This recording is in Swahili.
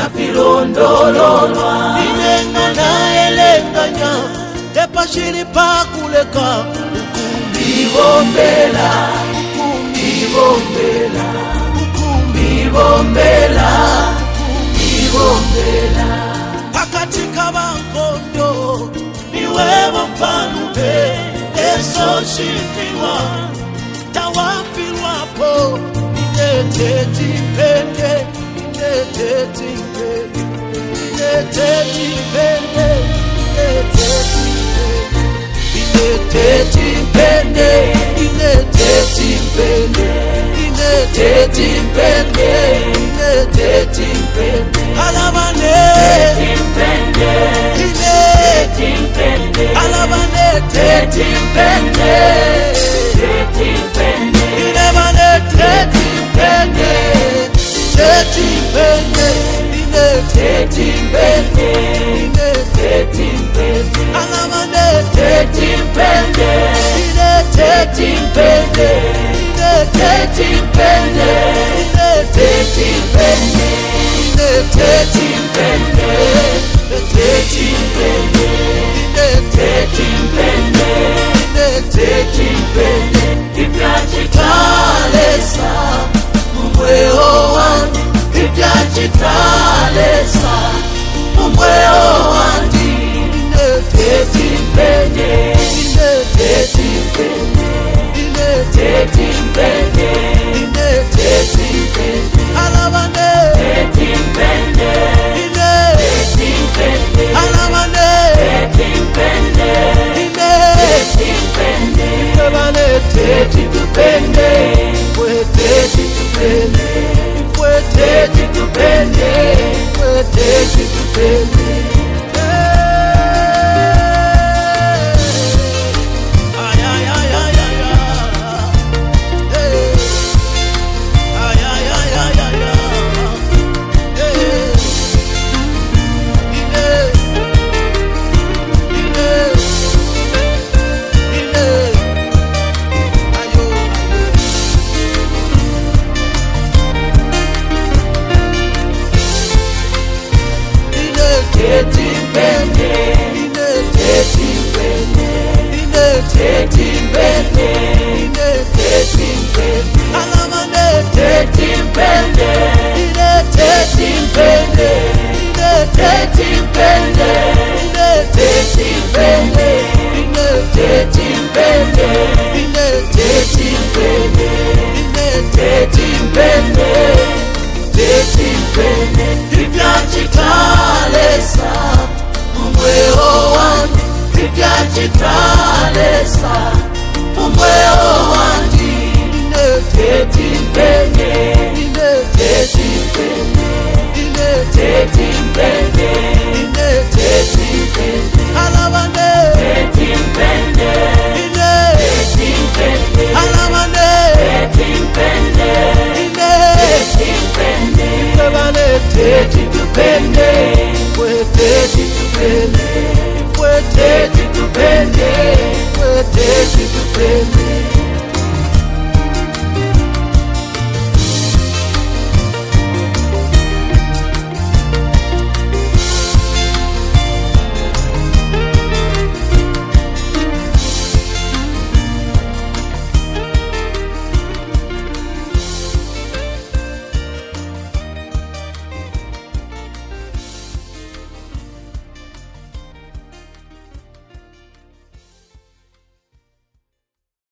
tapilondololwa inengana elenganya epashili pakuleka ukumbibombela ukumbibombela ukumbibombela ukumbibombela pakatika bankondo niwewe mpanupe eso shifilwa tawafilwapo inetetipende inetetipende inetetipende inetetipende inetetipende inetetipende inetetipende alabane inetetipende alabane tetipende inebane tetipende tetipende inetetipende inetetipende alabane tetipende inetetipende inetetipende inetetipende inetetipende inetetipende ipyachitalesa umweo wandi ipyachitalesa umweo wandi inetetipende inetetipende inetetipende inetetipende alabane tetipende inetetipende alabane tetipende inetetipende alabane tetipende tetipende tetipende tetipende ipyachitalesa umweo wandi inetetipende inetetipende